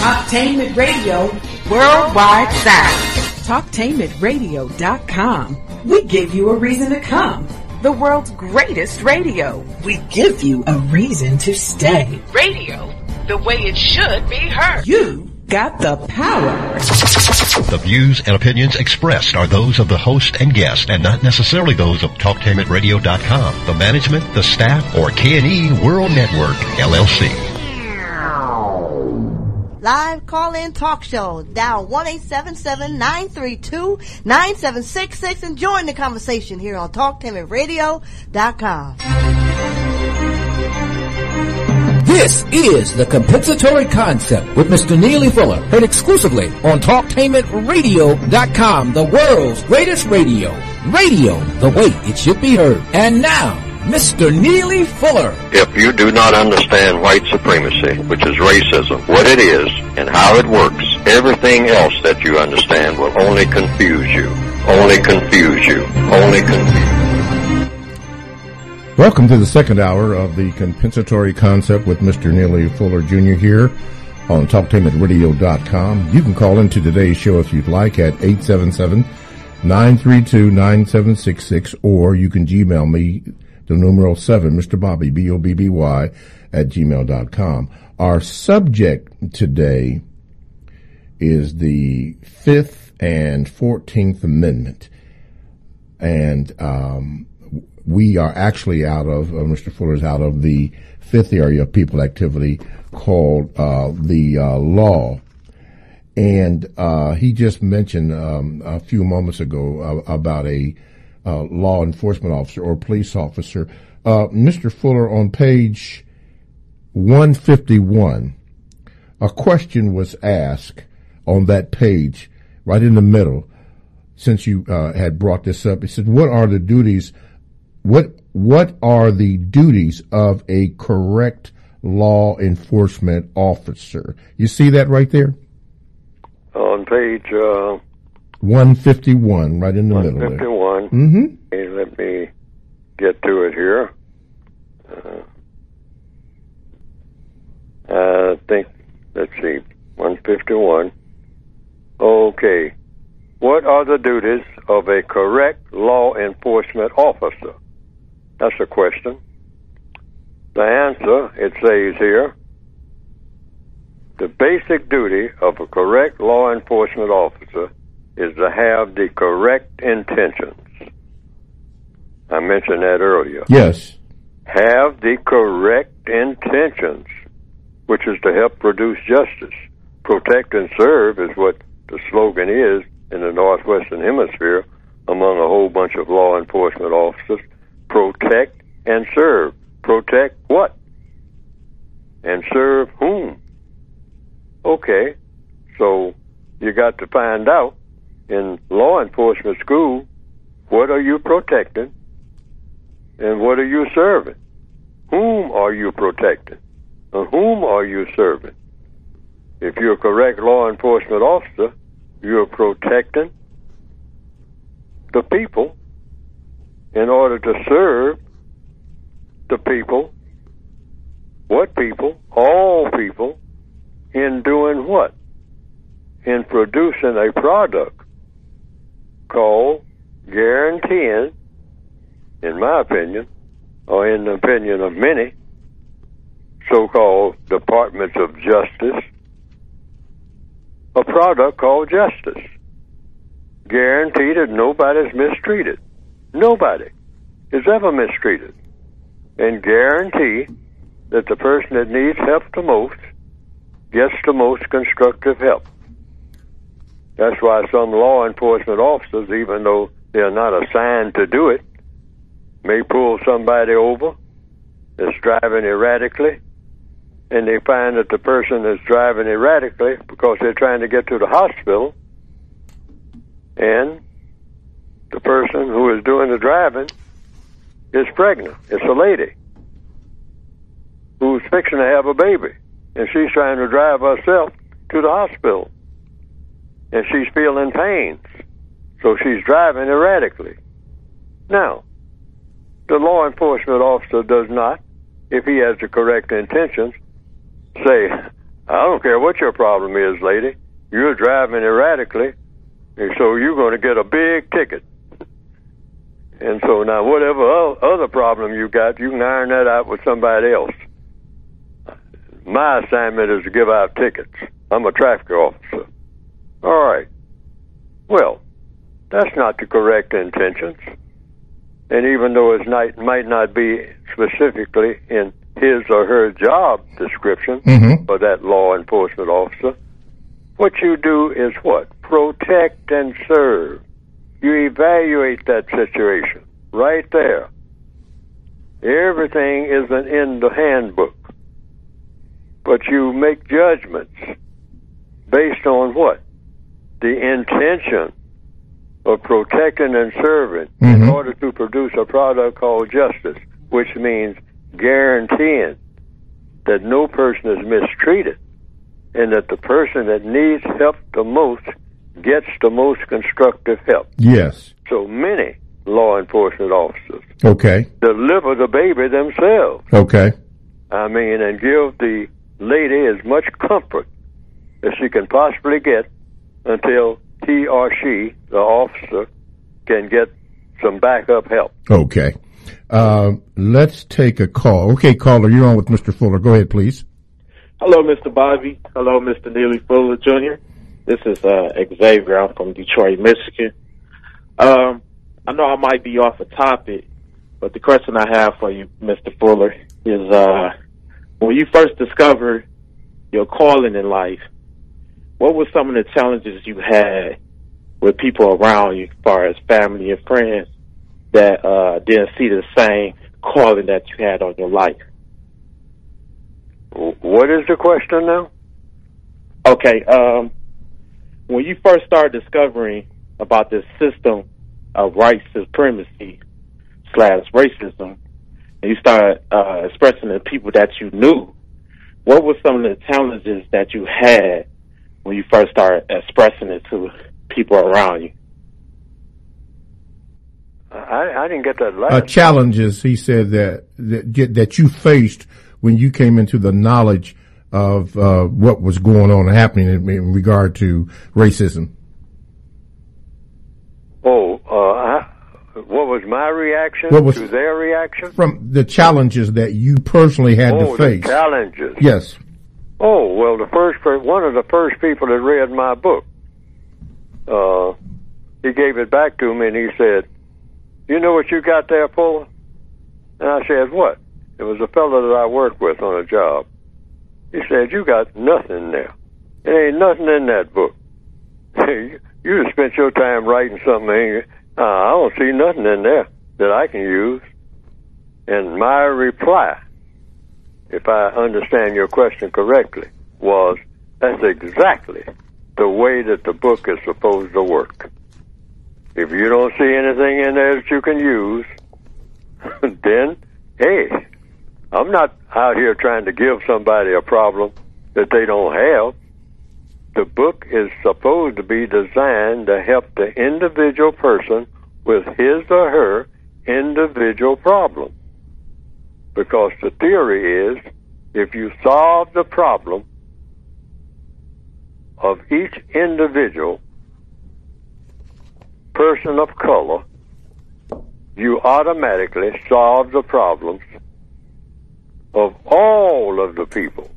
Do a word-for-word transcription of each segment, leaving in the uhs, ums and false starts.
Talktainment Radio Worldwide Sound. Talktainment Radio dot com. We give you a reason to come. The world's greatest radio. We give you a reason to stay. Radio, the way it should be heard. You got the power. The views and opinions expressed are those of the host and guest and not necessarily those of Talktainment Radio dot com, the management, the staff, or K and E World Network, L L C. Live call-in talk show. Dial one eight seven seven, nine three two, nine seven six six and join the conversation here on Talktainment Radio dot com. This is The Compensatory Concept with Mister Neely Fuller, heard exclusively on Talktainment Radio dot com, the world's greatest radio. Radio, the way it should be heard. And now, Mister Neely Fuller. If you do not understand white supremacy, which is racism, what it is and how it works, everything else that you understand will only confuse you. Only confuse you. Only confuse you. Welcome to the second hour of The Compensatory Concept with Mister Neely Fuller Junior here on Talktainment Radio dot com. You can call into today's show if you'd like at eight seven seven, nine three two, nine seven six six, or you can Gmail me the numeral seven, Mister Bobby, B O B B Y, at gmail dot com. Our subject today is the Fifth and Fourteenth Amendment. And um, we are actually out of, uh, Mister Fuller's out of the fifth area of people activity called uh, the uh, law. And uh, he just mentioned um, a few moments ago uh, about a Uh, law enforcement officer or police officer. Uh, Mister Fuller, on page one fifty-one, a question was asked on that page, right in the middle, since you uh, had brought this up. It said, what are the duties, what, what are the duties of a correct law enforcement officer? You see that right there? On page, uh, one fifty-one, right in the middle there. one fifty-one. Mm-hmm. Okay, let me get to it here. Uh, I think, let's see, one fifty-one. Okay. What are the duties of a correct law enforcement officer? That's a question. The answer, it says here, the basic duty of a correct law enforcement officer is to have the correct intentions. I mentioned that earlier. Yes. Have the correct intentions, which is to help produce justice. Protect and serve is what the slogan is in the Northwestern Hemisphere among a whole bunch of law enforcement officers. Protect and serve. Protect what? And serve whom? Okay, so you got to find out in law enforcement school, what are you protecting and what are you serving? Whom are you protecting and whom are you serving? If you're a correct law enforcement officer, you're protecting the people in order to serve the people. What people? All people. In doing what? In producing a product called guaranteeing, in my opinion, or in the opinion of many, so-called departments of justice, a product called justice. Guarantee that nobody's mistreated. Nobody is ever mistreated. And guarantee that the person that needs help the most gets the most constructive help. That's why some law enforcement officers, even though they're not assigned to do it, may pull somebody over that's driving erratically, and they find that the person that's driving erratically, because they're trying to get to the hospital, and the person who is doing the driving is pregnant. It's a lady who's fixing to have a baby, and she's trying to drive herself to the hospital. And she's feeling pains, so she's driving erratically. Now, the law enforcement officer does not, if he has the correct intentions, say, I don't care what your problem is, lady. You're driving erratically, and so you're going to get a big ticket. And so now whatever other problem you got, you can iron that out with somebody else. My assignment is to give out tickets. I'm a traffic officer. All right. Well, that's not the correct intentions. And even though it might, might not be specifically in his or her job description mm-hmm. for that law enforcement officer, what you do is what? Protect and serve. You evaluate that situation right there. Everything isn't in the handbook. But you make judgments based on what? The intention of protecting and serving mm-hmm. in order to produce a product called justice, which means guaranteeing that no person is mistreated and that the person that needs help the most gets the most constructive help. Yes. So many law enforcement officers okay. deliver the baby themselves. Okay. I mean, and give the lady as much comfort as she can possibly get until he or she, the officer, can get some backup help. Okay. Uh, let's take a call. Okay, caller, you're on with Mister Fuller. Go ahead, please. Hello, Mister Bobby. Hello, Mister Neely Fuller, Junior This is uh, Xavier. I'm from Detroit, Michigan. Um, I know I might be off a topic, but the question I have for you, Mister Fuller, is uh, when you first discovered your calling in life, what were some of the challenges you had with people around you, as far as family and friends, that uh, didn't see the same calling that you had on your life? What is the question now? Okay, um, when you first started discovering about this system of white supremacy slash racism, and you started uh, expressing to people that you knew, what were some of the challenges that you had when you first started expressing it to people around you? I, I didn't get that last. Uh, challenges, he said, that, that that you faced when you came into the knowledge of uh, what was going on and happening in, in regard to racism. Oh, uh, I, what was my reaction what was, to their reaction? From the challenges that you personally had oh, to face. The challenges. Yes. Oh, well, the first one of the first people that read my book, uh, he gave it back to me and he said, "You know what you got there, Fuller?" And I said, "What?" It was a fellow that I worked with on a job. He said, "You got nothing there. There ain't nothing in that book. you you just spent your time writing something. And, uh, I don't see nothing in there that I can use." And my reply, if I understand your question correctly, was, that's exactly the way that the book is supposed to work. If you don't see anything in there that you can use, then, hey, I'm not out here trying to give somebody a problem that they don't have. The book is supposed to be designed to help the individual person with his or her individual problem. Because the theory is, if you solve the problem of each individual person of color, you automatically solve the problems of all of the people,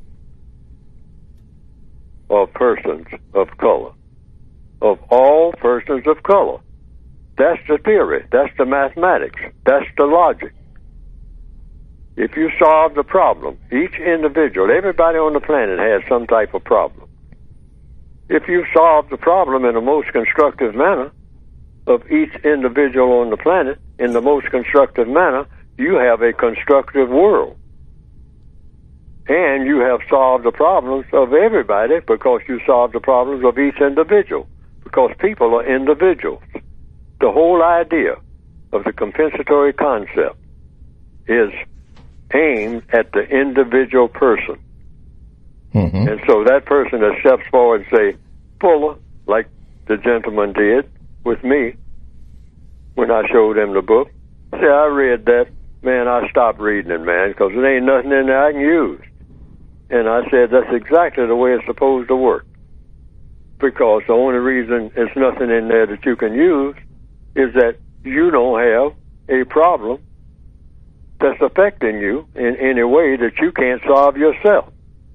of persons of color, of all persons of color. That's the theory. That's the mathematics. That's the logic. If you solve the problem, each individual, everybody on the planet has some type of problem. If you solve the problem in the most constructive manner of each individual on the planet, in the most constructive manner, you have a constructive world. And you have solved the problems of everybody because you solved the problems of each individual, because people are individuals. The whole idea of the compensatory concept is aimed at the individual person. Mm-hmm. And so that person that steps forward and say, Fuller, like the gentleman did with me when I showed him the book, say, I read that, man, I stopped reading it, man, because there ain't nothing in there I can use. And I said, that's exactly the way it's supposed to work. Because the only reason there's nothing in there that you can use is that you don't have a problem that's affecting you in any way that you can't solve yourself.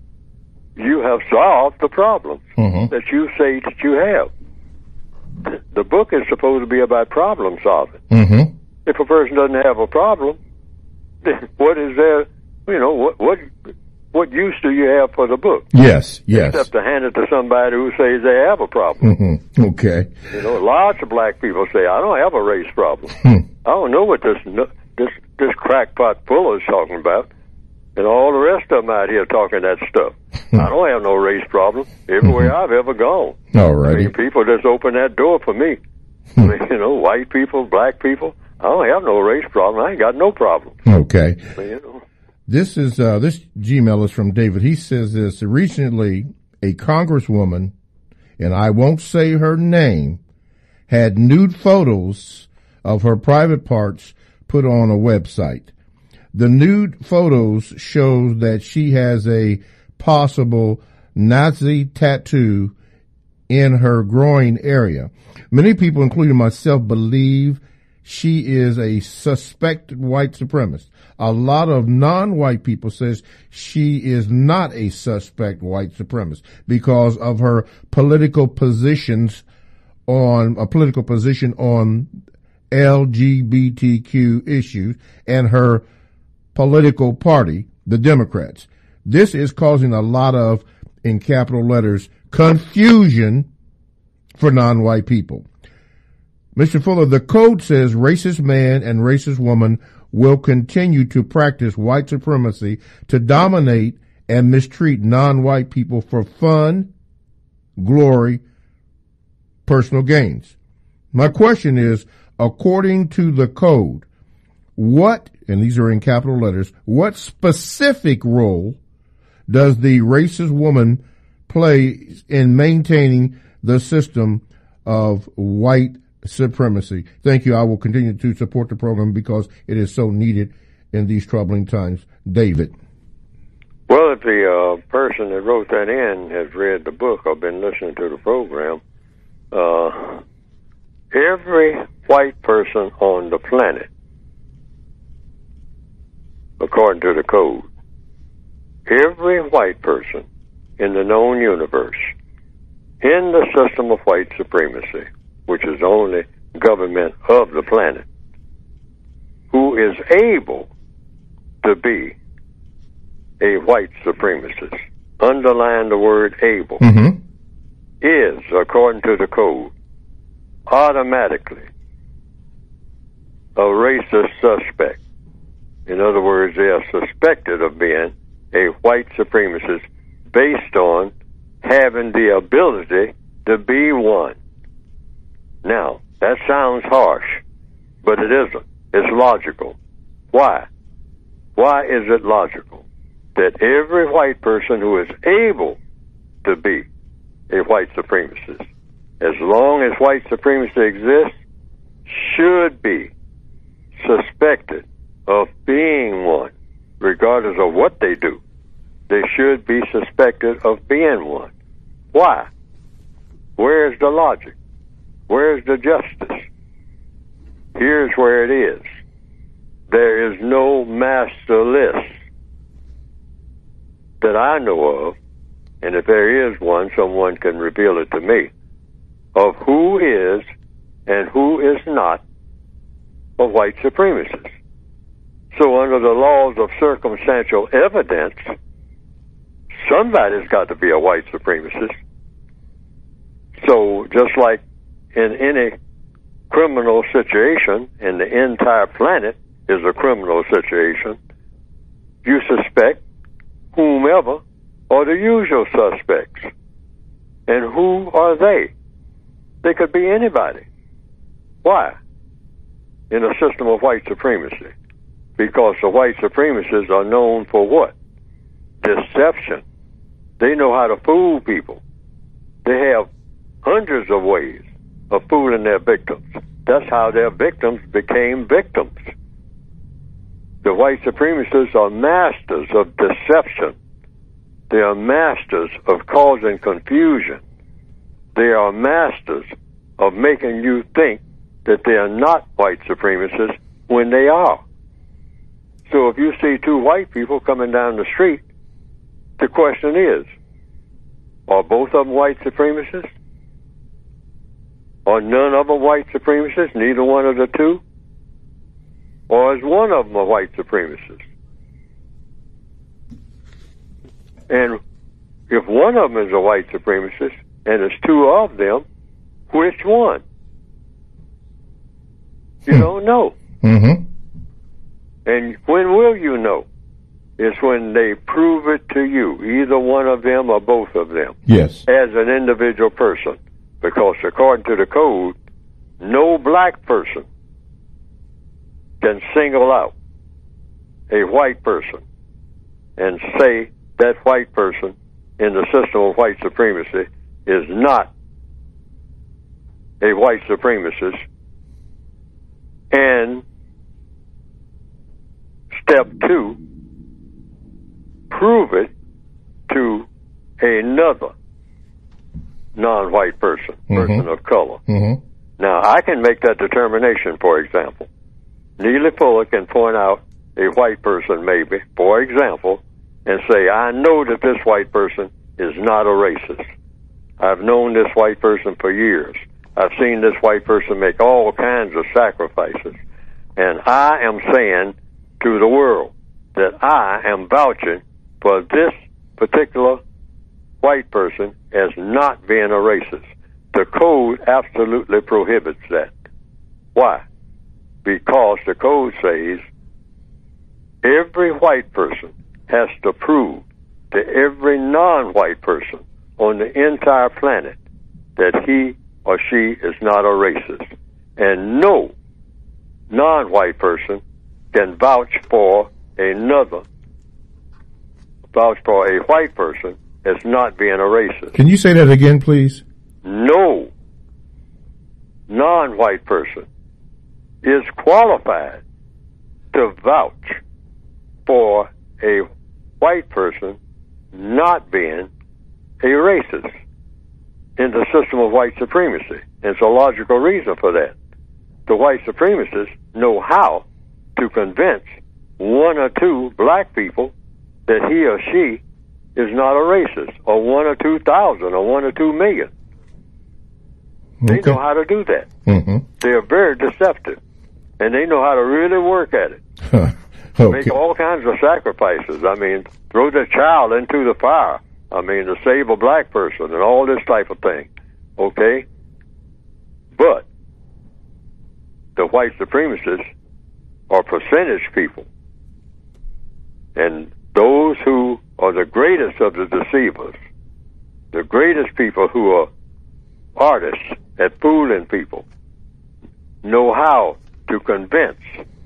You have solved the problems mm-hmm. that you say that you have. The book is supposed to be about problem solving. Mm-hmm. If a person doesn't have a problem, then what is there, you know, what, what, what use do you have for the book? Yes, yes. Except to hand it to somebody who says they have a problem. Mm-hmm. Okay. You know, lots of black people say, I don't have a race problem. Hmm. I don't know what this, this, this crackpot Fuller is talking about. And all the rest of them out here talking that stuff. I don't have no race problem everywhere mm-hmm. I've ever gone. All right. I mean, people just open that door for me. I mean, you know, white people, black people. I don't have no race problem. I ain't got no problem. Okay. I mean, you know. This is uh, this Gmail is from David. He says this: recently, a congresswoman, and I won't say her name, had nude photos of her private parts put on a website. The nude photos shows that she has a possible Nazi tattoo in her groin area. Many people, including myself, believe she is a suspected white supremacist. A lot of non-white people says she is not a suspect white supremacist because of her political positions on a political position on L G B T Q issues and her political party, the Democrats. This is causing a lot of, in capital letters, confusion for non-white people. Mister Fuller, the code says racist man and racist woman will continue to practice white supremacy to dominate and mistreat non-white people for fun, glory, personal gains. My question is, according to the code, what, and these are in capital letters, what specific role does the racist woman play in maintaining the system of white supremacy? Thank you. I will continue to support the program because it is so needed in these troubling times. David. Well, if the uh, person that wrote that in has read the book or been listening to the program, uh, every white person on the planet, according to the code, every white person in the known universe, in the system of white supremacy, which is the only government of the planet, who is able to be a white supremacist, underline the word able, mm-hmm. is, according to the code, automatically a racist suspect. In other words, they are suspected of being a white supremacist based on having the ability to be one. Now, that sounds harsh, but it isn't. It's logical. Why? Why is it logical that every white person who is able to be a white supremacist, as long as white supremacy exists, should be suspected of being one, regardless of what they do? They should be suspected of being one. Why? Where's the logic? Where's the justice? Here's where it is. There is no master list that I know of, and if there is one, someone can reveal it to me, of who is and who is not a white supremacist. So under the laws of circumstantial evidence, somebody's got to be a white supremacist. So just like in any criminal situation, and the entire planet is a criminal situation, you suspect whomever are the usual suspects. And who are they? They could be anybody. Why? In a system of white supremacy. Because the white supremacists are known for what? Deception. They know how to fool people. They have hundreds of ways of fooling their victims. That's how their victims became victims. The white supremacists are masters of deception. They are masters of causing confusion. They are masters of making you think that they are not white supremacists when they are. So if you see two white people coming down the street, the question is, are both of them white supremacists? Are none of them white supremacists, neither one of the two? Or is one of them a white supremacist? And if one of them is a white supremacist, and it's two of them, which one? You hmm. don't know. Mm-hmm. And when will you know? It's when they prove it to you, either one of them or both of them. Yes. As an individual person. Because according to the code, no black person can single out a white person and say that white person in the system of white supremacy is not a white supremacist. And step two, prove it to another non-white person, person mm-hmm. of color. Mm-hmm. Now, I can make that determination, for example. Neely Fuller can point out a white person, maybe, for example, and say, I know that this white person is not a racist. I've known this white person for years. I've seen this white person make all kinds of sacrifices. And I am saying to the world that I am vouching for this particular white person as not being a racist. The code absolutely prohibits that. Why? Because the code says every white person has to prove to every non-white person on the entire planet that he or she is not a racist. And no non-white person can vouch for another, vouch for a white person as not being a racist. Can you say that again, please? No non-white person is qualified to vouch for a white person not being a racist in the system of white supremacy. And it's a logical reason for that. The white supremacists know how to convince one or two black people that he or she is not a racist, or one or two thousand, or one or two million. They okay. know how to do that. Mm-hmm. They are very deceptive, and they know how to really work at it. okay. Make all kinds of sacrifices. I mean, throw their child into the fire. I mean, to save a black person and all this type of thing. Okay? But the white supremacists are percentage people. And those who are the greatest of the deceivers, the greatest people who are artists at fooling people, know how to convince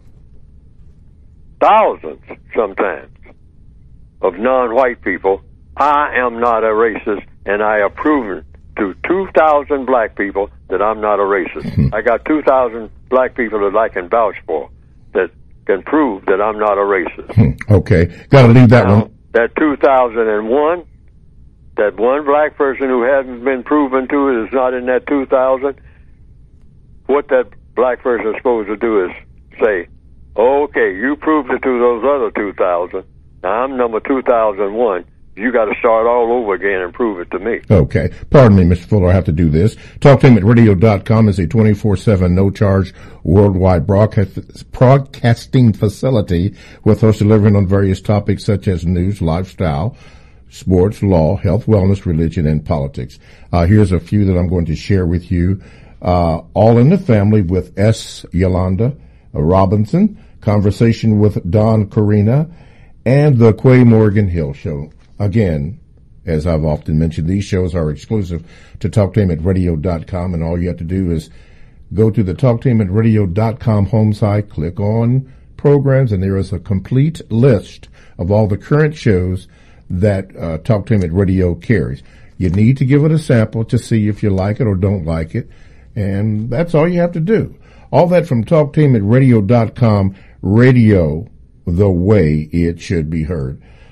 thousands sometimes of non-white people, I am not a racist, and I have proven to two thousand black people that I'm not a racist. Mm-hmm. I got two thousand black people that I can vouch for that can prove that I'm not a racist. Okay. Got to leave that now, one. That two thousand one, that one black person who hasn't been proven to is not in that two thousand, what that black person is supposed to do is say, okay, you proved it to those other two thousand. Now I'm number two thousand one. You got to start all over again and prove it to me. Okay. Pardon me, Mister Fuller, I have to do this. talk tainment radio dot com is a twenty-four seven, no-charge, worldwide broadcast, broadcasting facility with us delivering on various topics such as news, lifestyle, sports, law, health, wellness, religion, and politics. Uh, here's a few that I'm going to share with you. Uh, All in the Family with S. Yolanda Robinson, Conversation with Don Corina, and the Quay Morgan Hill Show. Again, as I've often mentioned, these shows are exclusive to talk tainment radio dot com, and all you have to do is go to the talk tainment radio dot com home site, click on programs, and there is a complete list of all the current shows that uh, Talktainment Radio carries. You need to give it a sample to see if you like it or don't like it, and that's all you have to do. All that from talk tainment radio dot com, radio the way it should be heard.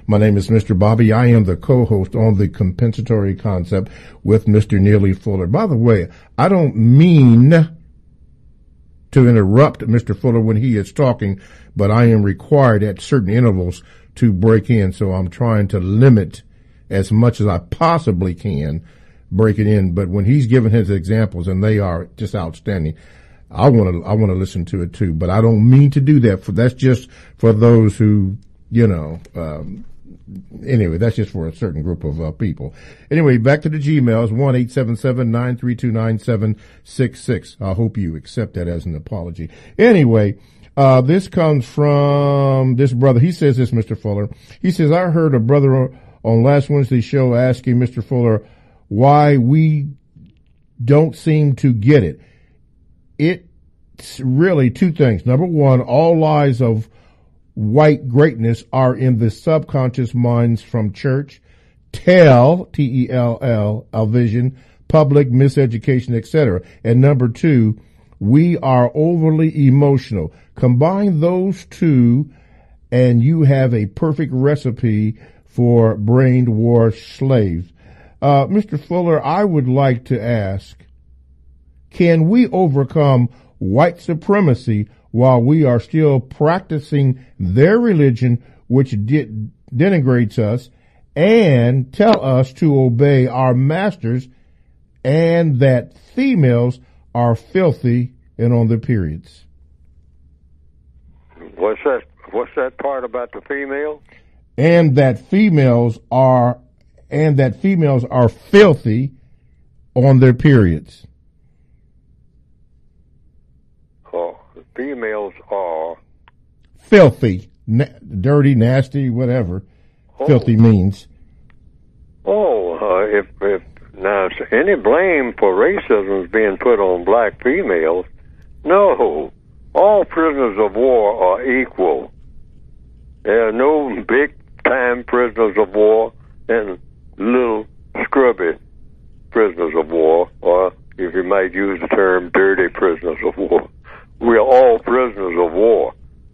My name is Mister Bobby. I am the co-host on the Compensatory Concept with Mister Neely Fuller. By the way, I don't mean to interrupt Mister Fuller when he is talking, but I am required at certain intervals to break in, so I'm trying to limit as much as I possibly can, break it in. But when he's giving his examples, and they are just outstanding, I want to I want to listen to it too. But I don't mean to do that. For that's just for those who, you know. Um, anyway, that's just for a certain group of uh, people. Anyway, back to the Gmails, one eight seven seven nine three two nine seven six six. I hope you accept that as an apology. Anyway, uh, this comes from this brother. He says this, Mister Fuller. He says, I heard a brother on last Wednesday's show asking Mister Fuller why we don't seem to get it. It's really two things. Number one, all lies of white greatness are in the subconscious minds from church, tell, T E L L, a vision, public miseducation, et cetera. And number two, we are overly emotional. Combine those two and you have a perfect recipe for brainwashed slaves. Uh, Mister Fuller, I would like to ask, can we overcome white supremacy while we are still practicing their religion, which de- denigrates us, and tell us to obey our masters, and that females are filthy and on their periods? What's that? What's that part about the female? And that females are, and that females are filthy on their periods. Oh, females are filthy, na- dirty, nasty, whatever oh. filthy means. Oh, uh, if if now any blame for racism is being put on black females, no. All prisoners of war are equal. There are no big-time prisoners of war and little scrubby prisoners of war, or if you might use the term, dirty prisoners of war. We are all prisoners of war.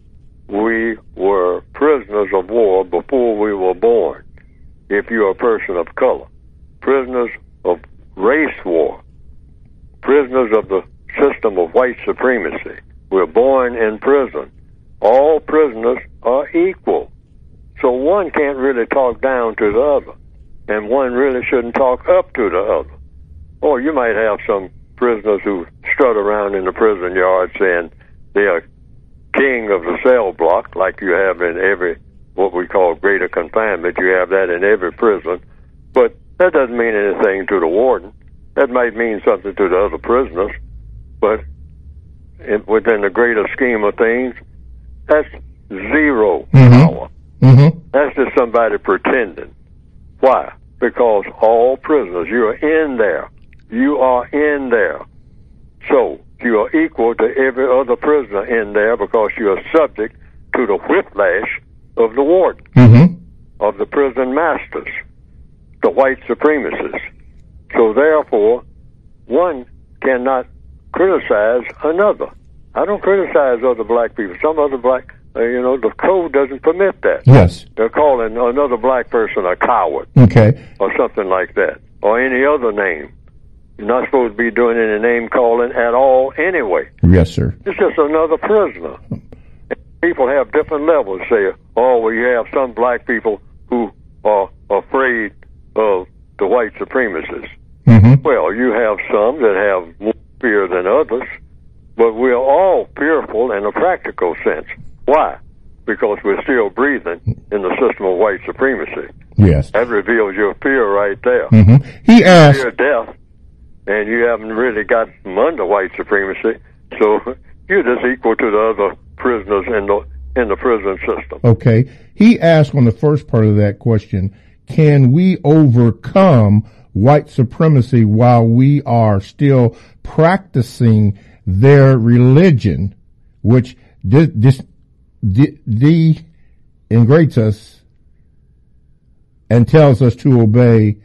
We were prisoners of war before we were born, if you're a person of color. Prisoners of race war. Prisoners of the system of white supremacy. We're born in prison. All prisoners are equal. So one can't really talk down to the other, and one really shouldn't talk up to the other. Or you might have some prisoners who strut around in the prison yard saying they are king of the cell block, like you have in every, what we call greater confinement. You have that in every prison. But that doesn't mean anything to the warden. That might mean something to the other prisoners. But in, within the greater scheme of things, that's zero mm-hmm. power. Mm-hmm. That's just somebody pretending. Why? Because all prisoners, you are in there. You are in there. So you are equal to every other prisoner in there because you are subject to the whiplash of the warden, mm-hmm. of the prison masters, the white supremacists. So therefore, one cannot criticize another. I don't criticize other black people. Some other black, uh, you know, the code doesn't permit that. Yes. They're calling another black person a coward. Okay. Or something like that. Or any other name. You're not supposed to be doing any name calling at all anyway. Yes, sir. It's just another prisoner. People have different levels. Say, oh, well, you have some black people who are afraid of the white supremacists. Mm-hmm. Well, you have some that have more fear than others, but we're all fearful in a practical sense. Why? Because we're still breathing in the system of white supremacy. Yes. That reveals your fear right there. Mm-hmm. He asked... Fear death, and you haven't really got them under white supremacy, so you're just equal to the other prisoners in the in the prison system. Okay. He asked on the first part of that question, can we overcome white supremacy while we are still practicing their religion, which dis, dis, de, degrades us and tells us to obey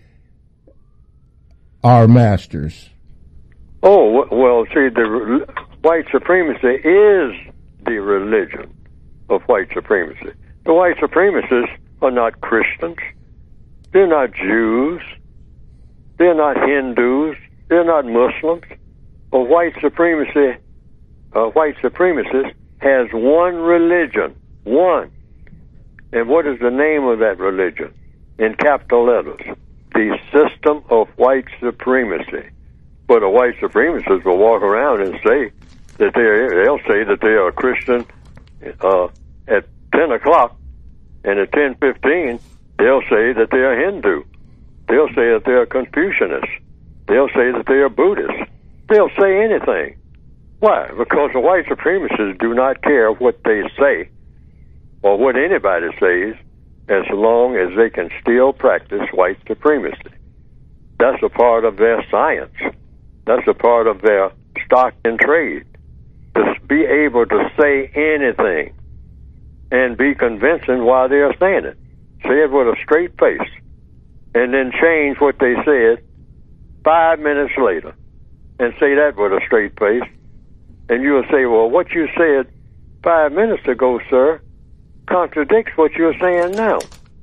our masters? Oh, well, see, the white supremacy is the religion of white supremacy. The white supremacists are not Christians. They're not Jews. They're not Hindus. They're not Muslims. Or white supremacy, uh, white supremacist has one religion. One. And what is the name of that religion? In capital letters. The system of white supremacy. But a white supremacist will walk around and say that they're, they'll say that they are a Christian uh, at ten o'clock, and at ten fifteen, they'll say that they're Hindu. They'll say that they're Confucianists. They'll say that they're Buddhists. They'll say anything. Why? Because the white supremacists do not care what they say or what anybody says as long as they can still practice white supremacy. That's a part of their science. That's a part of their stock and trade. To be able to say anything and be convincing while they're saying it. Say it with a straight face and then change what they said five minutes later and say that with a straight face. And you'll say, well, what you said five minutes ago, sir, contradicts what you're saying now.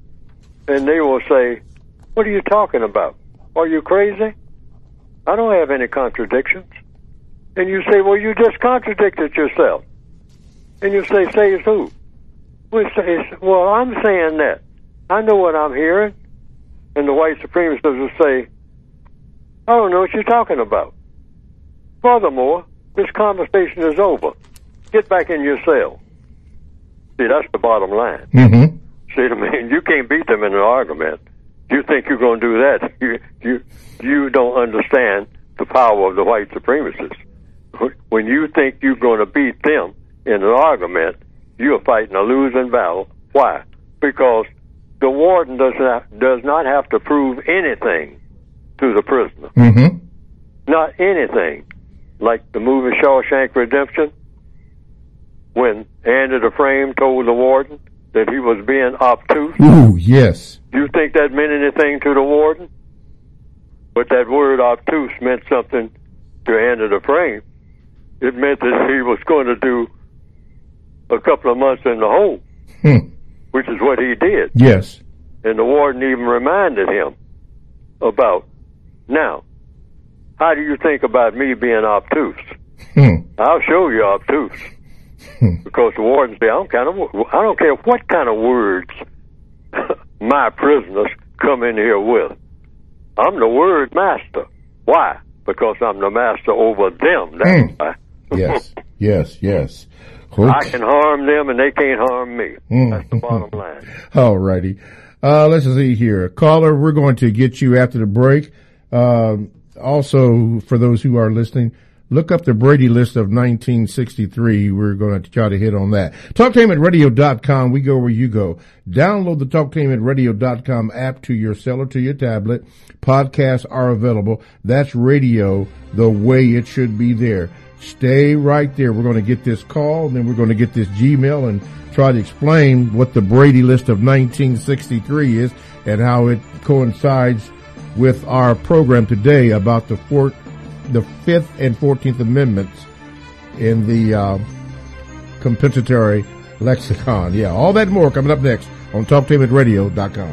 And they will say, what are you talking about? Are you crazy? I don't have any contradictions. And you say, well, you just contradicted yourself. And you say, says who? We say, well, I'm saying that. I know what I'm hearing. And the white supremacists will say, I don't know what you're talking about. Furthermore, this conversation is over. Get back in your cell. See, that's the bottom line. Mm-hmm. See, I mean, you can't beat them in an argument. You think you're going to do that? You, you, you don't understand the power of the white supremacists. When you think you're going to beat them in an argument, you're fighting a losing battle. Why? Because the warden does not, does not have to prove anything to the prisoner. Mm-hmm. Not anything. Like the movie Shawshank Redemption, when Andy Dufresne told the warden that he was being obtuse. Ooh, yes. Do you think that meant anything to the warden? But that word obtuse meant something to Andy Dufresne. It meant that he was going to do a couple of months in the hole, hmm. which is what he did. Yes. And the warden even reminded him about, now, how do you think about me being obtuse? Hmm. I'll show you obtuse. Hmm. Because the warden said, I don't, kind of, I don't care what kind of words my prisoners come in here with. I'm the word master. Why? Because I'm the master over them. That's mm. why. Yes, yes, yes. Okay. I can harm them and they can't harm me. Mm. That's the bottom line. All righty. Uh, let's see here. Caller, we're going to get you after the break. Uh, also, for those who are listening, look up the Brady list of nineteen sixty-three. We're going to try to hit on that. Talktainment Radio dot com. We go where you go. Download the Talktainment Radio dot com app to your cell or to your tablet. Podcasts are available. That's radio the way it should be there. Stay right there. We're going to get this call, and then we're going to get this Gmail and try to explain what the Brady list of nineteen sixty-three is and how it coincides with our program today about the fourth, the Fifth and Fourteenth Amendments in the uh, compensatory lexicon. Yeah, all that and more coming up next on Talktainment Radio dot com.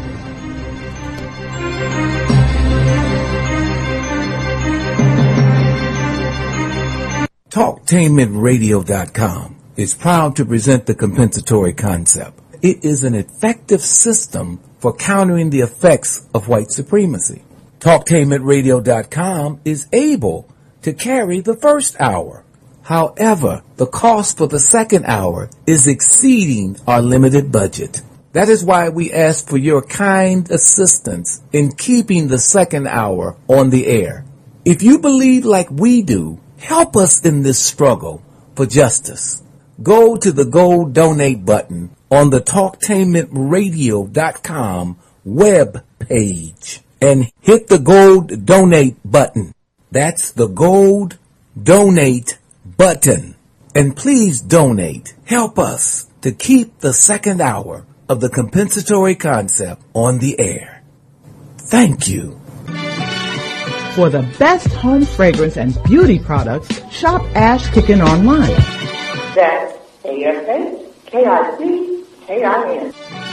Talktainment Radio dot com is proud to present the compensatory concept. It is an effective system for countering the effects of white supremacy. Talktainment Radio dot com is able to carry the first hour. However, the cost for the second hour is exceeding our limited budget. That is why we ask for your kind assistance in keeping the second hour on the air. If you believe like we do, help us in this struggle for justice. Go to the gold donate button on the Talktainment Radio dot com web page and hit the gold donate button. That's the gold donate button. And please donate. Help us to keep the second hour of the compensatory concept on the air. Thank you. For the best home fragrance and beauty products, shop Ash Kitchen online. That's A S H K I C K I N.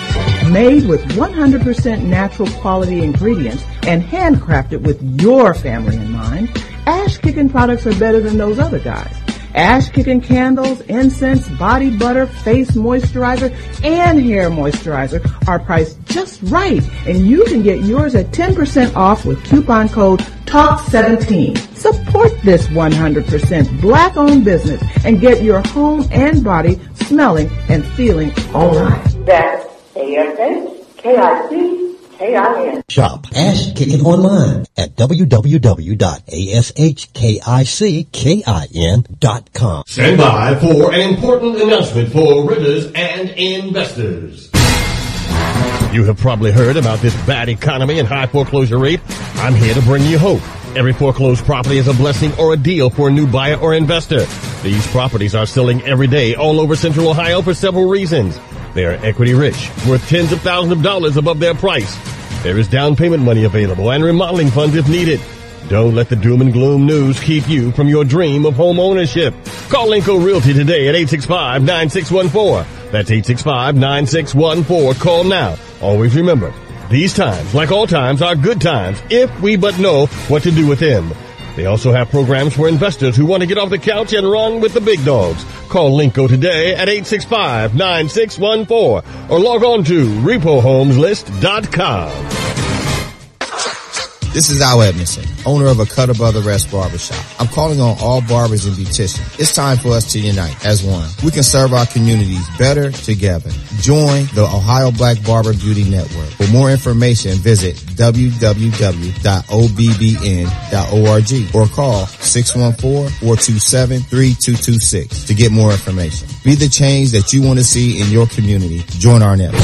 Made with one hundred percent natural quality ingredients and handcrafted with your family in mind, Ash Kickin' products are better than those other guys. Ash Kickin' candles, incense, body butter, face moisturizer, and hair moisturizer are priced just right, and you can get yours at ten percent off with coupon code talk seventeen. Support this one hundred percent black-owned business and get your home and body smelling and feeling all right. That's A S H K I C K I N. Shop Ash Kickin' online at w w w dot a s h k i c k i n dot com. Stand by for an important announcement for renters and investors. You have probably heard about this bad economy and high foreclosure rate. I'm here to bring you hope. Every foreclosed property is a blessing or a deal for a new buyer or investor. These properties are selling every day all over Central Ohio for several reasons. They are equity rich, worth tens of thousands of dollars above their price. There is down payment money available and remodeling funds if needed. Don't let the doom and gloom news keep you from your dream of home ownership. Call Linco Realty today at eight six five, nine six one four. That's eight six five, nine six one four. Call now. Always remember, these times, like all times, are good times if we but know what to do with them. They also have programs for investors who want to get off the couch and run with the big dogs. Call Linco today at eight six five, nine six one four or log on to repo homes list dot com. This is Al Edmondson, owner of a Cutter Brother Rest Barbershop. I'm calling on all barbers and beauticians. It's time for us to unite as one. We can serve our communities better together. Join the Ohio Black Barber Beauty Network. For more information, visit w w w dot o b b n dot org or call six one four, four two seven, three two two six to get more information. Be the change that you want to see in your community. Join our network.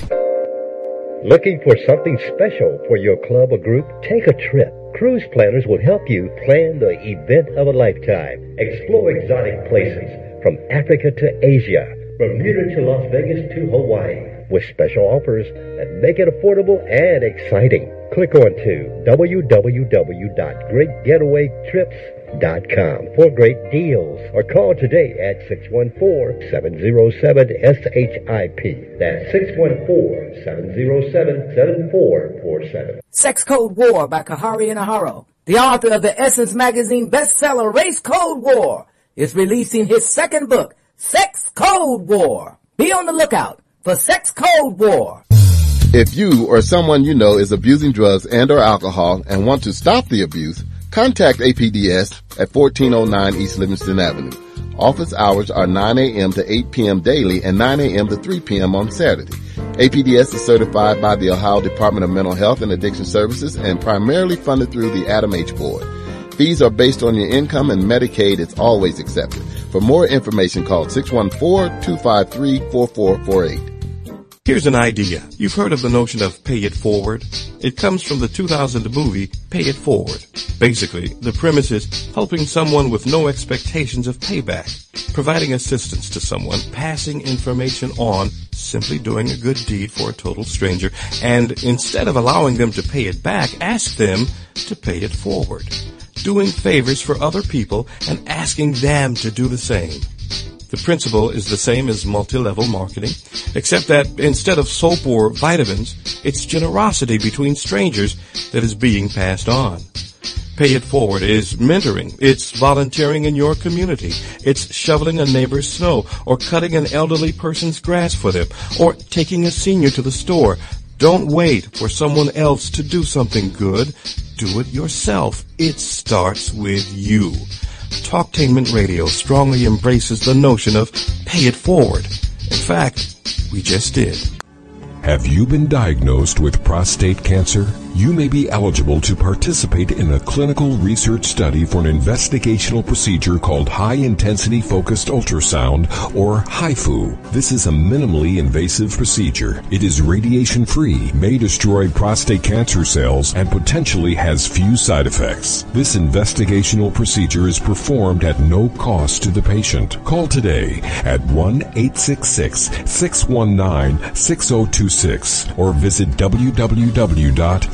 Looking for something special for your club or group? Take a trip. Cruise planners will help you plan the event of a lifetime. Explore exotic places from Africa to Asia, Bermuda to Las Vegas to Hawaii, with special offers that make it affordable and exciting. Click on to w w w dot great getaway trips dot com for great deals, or call today at six one four, seven zero seven, S H I P. That's six one four, seven zero seven, seven four four seven. Sex Code War by Kahari Inaharo, the author of the Essence Magazine bestseller Race Code War, is releasing his second book, Sex Code War. Be on the lookout for Sex Code War. If you or someone you know is abusing drugs and or alcohol and want to stop the abuse, contact A P D S at fourteen oh nine East Livingston Avenue. Office hours are nine a.m. to eight p.m. daily and nine a.m. to three p.m. on Saturday. A P D S is certified by the Ohio Department of Mental Health and Addiction Services and primarily funded through the Adam H. Board. Fees are based on your income and Medicaid is always accepted. For more information, call six one four, two five three, four four four eight. Here's an idea. You've heard of the notion of pay it forward? It comes from the two thousand movie Pay It Forward. Basically, the premise is helping someone with no expectations of payback, providing assistance to someone, passing information on, simply doing a good deed for a total stranger, and instead of allowing them to pay it back, ask them to pay it forward. Doing favors for other people and asking them to do the same. The principle is the same as multi-level marketing, except that instead of soap or vitamins, it's generosity between strangers that is being passed on. Pay It Forward is mentoring. It's volunteering in your community. It's shoveling a neighbor's snow or cutting an elderly person's grass for them or taking a senior to the store. Don't wait for someone else to do something good. Do it yourself. It starts with you. Talktainment Radio strongly embraces the notion of pay it forward. In fact, we just did. Have you been diagnosed with prostate cancer? You may be eligible to participate in a clinical research study for an investigational procedure called High-Intensity Focused Ultrasound, or H I F U. This is a minimally invasive procedure. It is radiation-free, may destroy prostate cancer cells, and potentially has few side effects. This investigational procedure is performed at no cost to the patient. Call today at one eight six six, six one nine, six zero two six or visit w w w dot the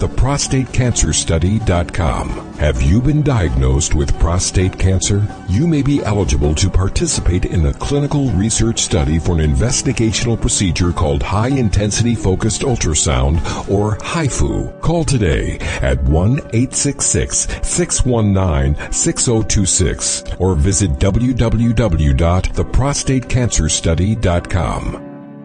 the prostate cancer study dot com. Have you been diagnosed with prostate cancer? You may be eligible to participate in a clinical research study for an investigational procedure called High Intensity Focused Ultrasound, or H I F U. Call today at one eight six six, six one nine, six zero two six or visit w w w dot the prostate cancer study dot com.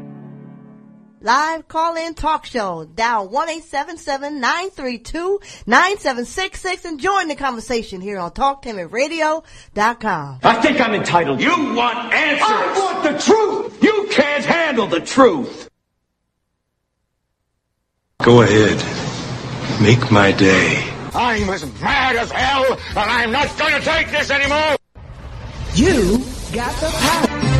Live call-in talk show. Dial one eight seven seven, nine three two, nine seven six six and join the conversation here on talk tainment radio dot com. I think I'm entitled. You want answers. I want the truth. You can't handle the truth. Go ahead. Make my day. I'm as mad as hell, and I'm not going to take this anymore. You got the power.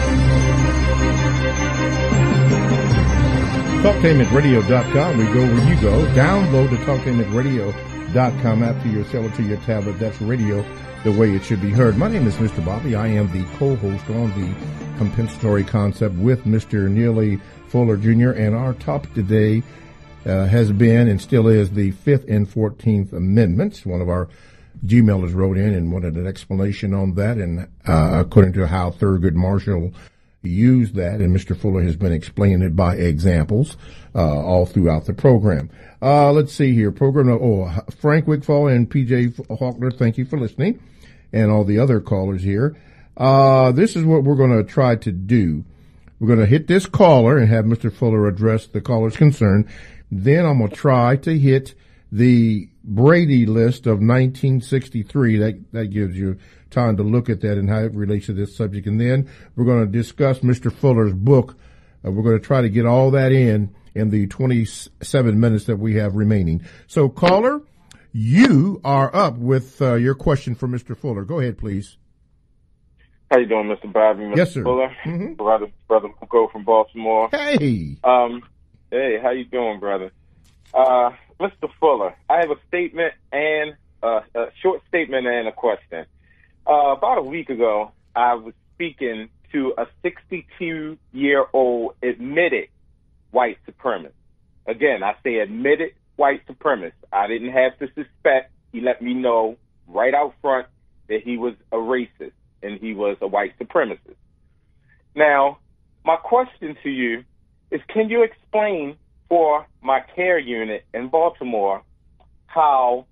talk tainment radio dot com. We go where you go. Download the talk tainment radio dot com app to your cell or to your tablet. That's radio the way it should be heard. My name is Mister Bobby. I am the co-host on the Compensatory Concept with Mister Neely Fuller Junior And our topic today uh, has been and still is the Fifth and Fourteenth Amendments. One of our Gmailers wrote in and wanted an explanation on that, and uh, according to how Thurgood Marshall use that, and Mister Fuller has been explaining it by examples uh, all throughout the program. Uh, let's see here. Program, oh, Frank Wigfall and P J Hawkner, thank you for listening, and all the other callers here. Uh, this is what we're going to try to do. We're going to hit this caller and have Mister Fuller address the caller's concern. Then I'm going to try to hit the Brady list of nineteen sixty-three. That, that gives you time to look at that and how it relates to this subject. And then we're going to discuss Mister Fuller's book. Uh, we're going to try to get all that in in the twenty-seven minutes that we have remaining. So, caller, you are up with uh, your question for Mister Fuller. Go ahead, please. How you doing, Mister Bobby? Mister Yes, sir. Fuller? Mm-hmm. Brother, brother Muko from Baltimore. Hey. Um, hey, how you doing, brother? Uh, Mister Fuller, I have a statement and uh, a short statement and a question. Uh, about a week ago, I was speaking to a sixty-two-year-old admitted white supremacist. Again, I say admitted white supremacist. I didn't have to suspect. He let me know right out front that he was a racist and he was a white supremacist. Now, my question to you is, can you explain for my care unit in Baltimore how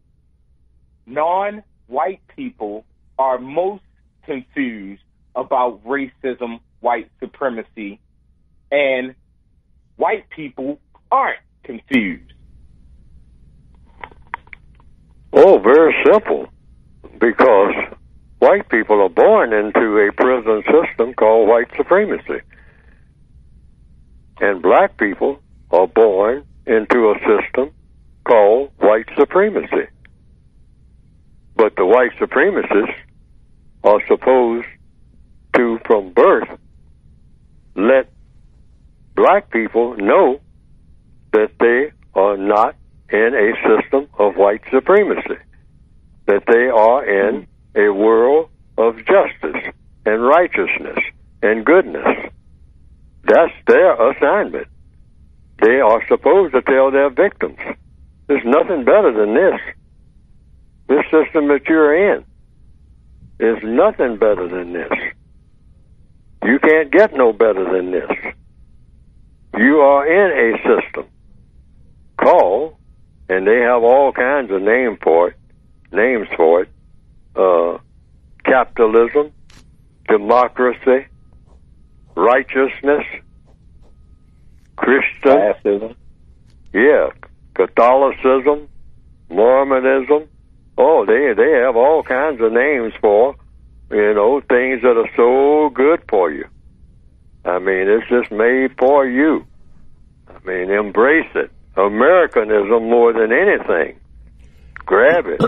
non-white people are most confused about racism, white supremacy, and white people aren't confused? Oh, very simple. Because white people are born into a prison system called white supremacy. And black people are born into a system called white supremacy. But the white supremacists are supposed to, from birth, let black people know that they are not in a system of white supremacy, that they are in a world of justice and righteousness and goodness. That's their assignment. They are supposed to tell their victims, there's nothing better than this. This system that you're in is nothing better than this. You can't get no better than this. You are in a system called, and they have all kinds of name for it, names for it, uh, capitalism, democracy, righteousness, Christian, yeah, Catholicism, Mormonism. Oh, they they have all kinds of names for, you know, things that are so good for you. I mean, it's just made for you. I mean, embrace it. Americanism more than anything. Grab it.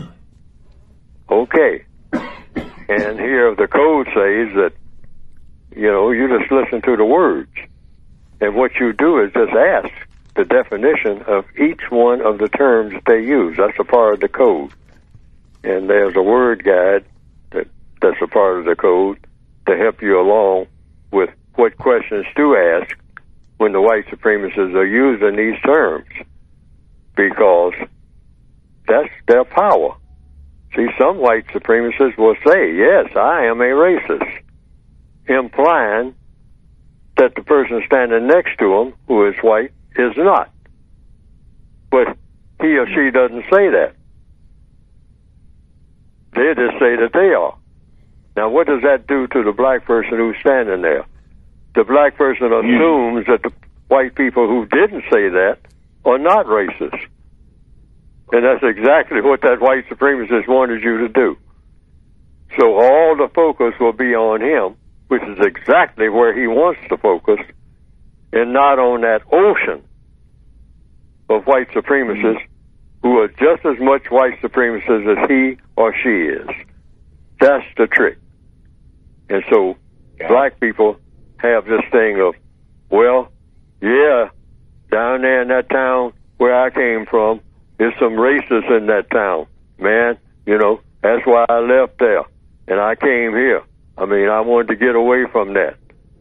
Okay. And here the code says that, you know, you just listen to the words. And what you do is just ask the definition of each one of the terms that they use. That's a part of the code. And there's a word guide that, that's a part of the code to help you along with what questions to ask when the white supremacists are using these terms. because that's their power. See, some white supremacists will say, yes, I am a racist, implying that the person standing next to him, who is white, is not. But he or she doesn't say that. They just say that they are. Now, what does that do to the black person who's standing there? The black person assumes that the white people who didn't say that are not racist. And that's exactly what that white supremacist wanted you to do. So all the focus will be on him, which is exactly where he wants to focus, and not on that ocean of white supremacists who are just as much white supremacists as he or she is. That's the trick. And so yeah. black people have this thing of, well, yeah, down there in that town where I came from, there's some racists in that town. Man, you know, that's why I left there. And I came here. I mean, I wanted to get away from that.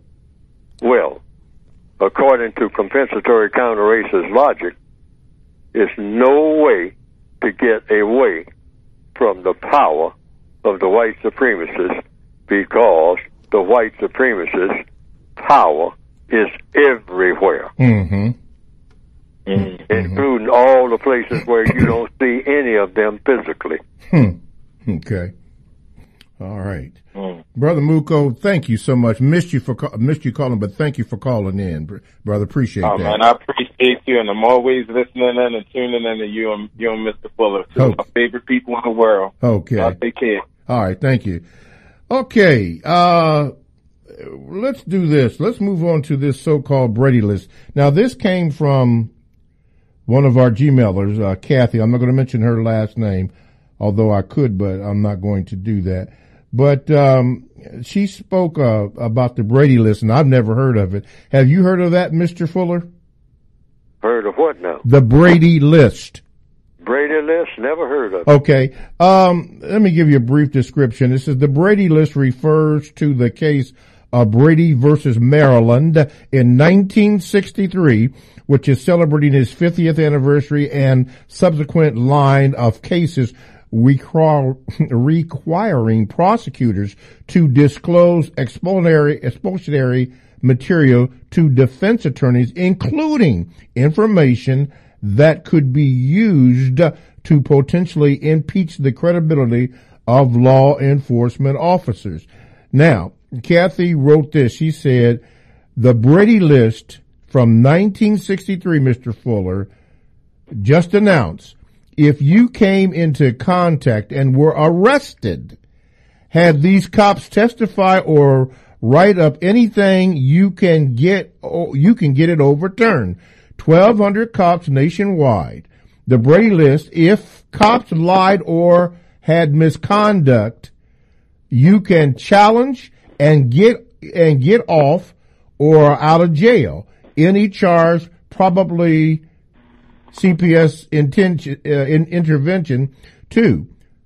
Well, according to compensatory counter-racist logic, there's no way to get away from the power of the white supremacists, because the white supremacist power is everywhere, mm-hmm. Mm-hmm. including all the places where you don't see any of them physically. Hmm. Okay. All right. Mm. Brother Muko, thank you so much. Missed you for missed you calling, but thank you for calling in, brother. Appreciate oh, that. Oh man, I appreciate you, and I'm always listening in and tuning in to you and you and Mister Fuller, two oh. of my favorite people in the world. Okay. I'll take care. All right, thank you. Okay, uh, let's do this. Let's move on to this so-called Brady list. Now, this came from one of our Gmailers, uh, Kathy. I'm not going to mention her last name, although I could, but I'm not going to do that. But um, she spoke uh, about the Brady list, and I've never heard of it. Have you heard of that, Mister Fuller? Heard of what now? The Brady list. Brady list? Never heard of it. Okay. Um, let me give you a brief description. It says the Brady list refers to the case of Brady versus Maryland in nineteen sixty-three, which is celebrating its fiftieth anniversary, and subsequent line of cases require, requiring prosecutors to disclose expository, expository material to defense attorneys, including information that could be used to potentially impeach the credibility of law enforcement officers. Now, Kathy wrote this. She said, the Brady list from nineteen sixty-three, Mister Fuller, just announced, if you came into contact and were arrested, had these cops testify or write up anything, you can get, you can get it overturned. twelve hundred cops nationwide. The Brady list, if cops lied or had misconduct, you can challenge and get, and get off or out of jail. Any charge, probably C P S intention, uh, in intervention. Two,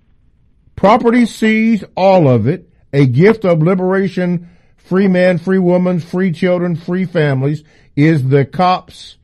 property seized, all of it, a gift of liberation, free man, free woman, free children, free families, is the cops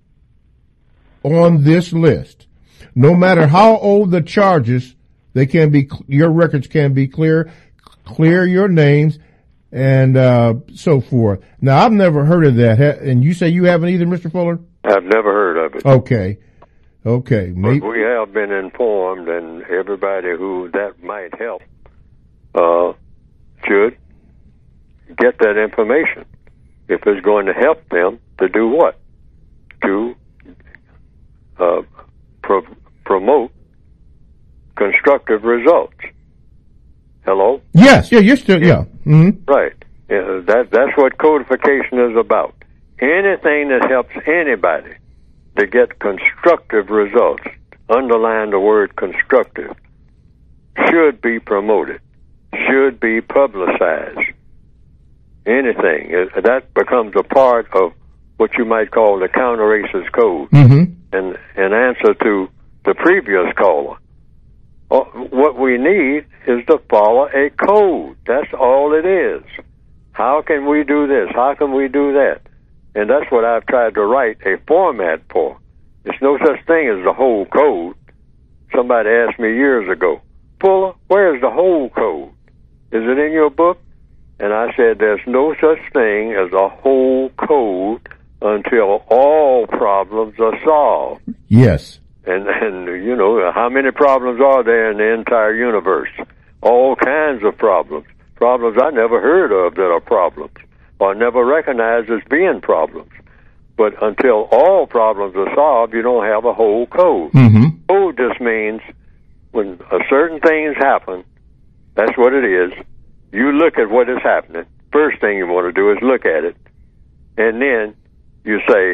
on this list. No matter how old the charges, they can be, your records can be clear, clear your names, and uh so forth. Now, I've never heard of that, and you say you haven't either, Mister Fuller? I've never heard of it. Okay. Okay. Maybe. But we have been informed, and everybody who that might help uh should get that information. If it's going to help them to do what? To uh, pro- promote constructive results. Hello? Yes, yeah, you're still, yeah. Mm-hmm. Right. Yeah, that, that's what codification is about. Anything that helps anybody to get constructive results, underline the word constructive, should be promoted, should be publicized. Anything. That becomes a part of what you might call the counter-racist code. Mm-hmm. And in answer to the previous caller, what we need is to follow a code. That's all it is. How can we do this? How can we do that? And that's what I've tried to write a format for. There's no such thing as the whole code. Somebody asked me years ago, Fuller, where's the whole code? Is it in your book? And I said, there's no such thing as a whole code until all problems are solved. Yes. And, and you know, how many problems are there in the entire universe? All kinds of problems. Problems I never heard of that are problems, or never recognized as being problems. But until all problems are solved, you don't have a whole code. Mm-hmm. Code just means when a certain things happen, that's what it is. You look at what is happening. First thing you want to do is look at it. And then you say,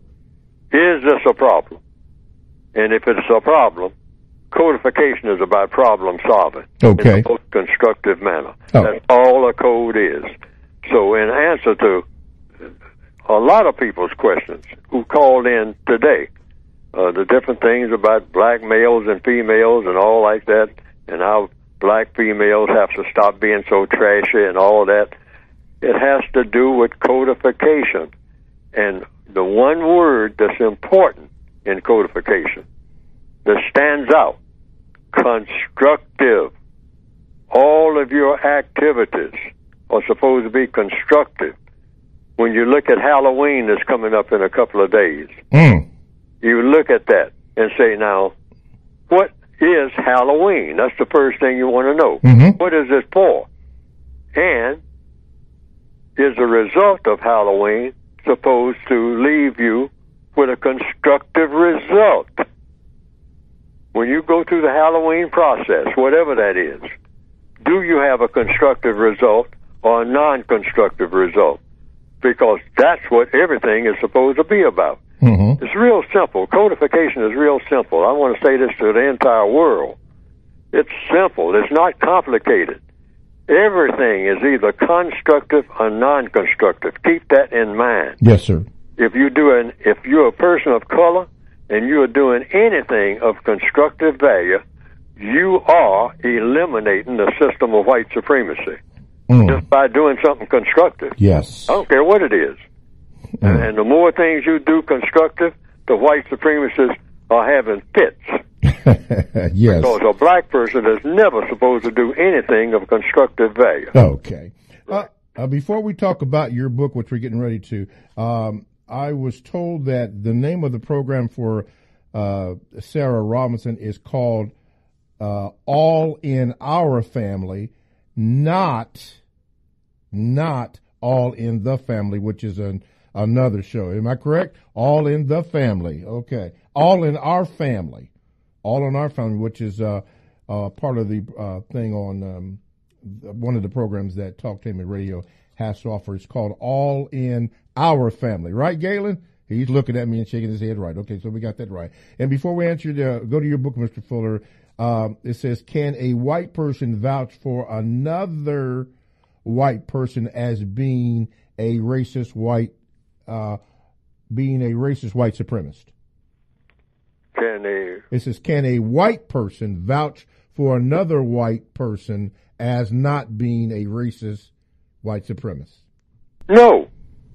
is this a problem? And if it's a problem, codification is about problem solving. Okay. In a most constructive manner. Oh. That's all a code is. So in answer to a lot of people's questions who called in today, uh, the different things about black males and females and all like that, and how black females have to stop being so trashy and all that, it has to do with codification. And the one word that's important in codification that stands out, constructive. All of your activities are supposed to be constructive. When you look at Halloween that's coming up in a couple of days, mm. you look at that and say, now, what is Halloween? That's the first thing you want to know. Mm-hmm. What is it for? And is the result of Halloween supposed to leave you with a constructive result? When you go through the Halloween process, whatever that is, do you have a constructive result or a non-constructive result? Because that's what everything is supposed to be about. Mm-hmm. It's real simple. Codification is real simple. I want to say this to the entire world. It's simple. It's not complicated. Everything is either constructive or non-constructive. Keep that in mind. Yes, sir. If you do an, if you're a person of color and you are doing anything of constructive value, you are eliminating the system of white supremacy. Mm. Just by doing something constructive. Yes. I don't care what it is. Mm. And the more things you do constructive, the white supremacists are having fits. Yes. Because a black person is never supposed to do anything of constructive value. Okay. Uh, uh, before we talk about your book, which we're getting ready to, um, I was told that the name of the program for uh, Sarah Robinson is called uh, All in Our Family, not not All in the Family, which is an another show. Am I correct? All in the Family. Okay. All in Our Family. All in Our Family, which is uh, uh, part of the uh, thing on um, one of the programs that Talktainment Radio has to offer. It's called All in Our Family. Right, Galen? He's looking at me and shaking his head right. Okay, so we got that right. And before we answer, the, go to your book, Mister Fuller. Um, it says, can a white person vouch for another white person as being a racist white, uh, being a racist white supremacist? Can a, it says, can a white person vouch for another white person as not being a racist white supremacist? No.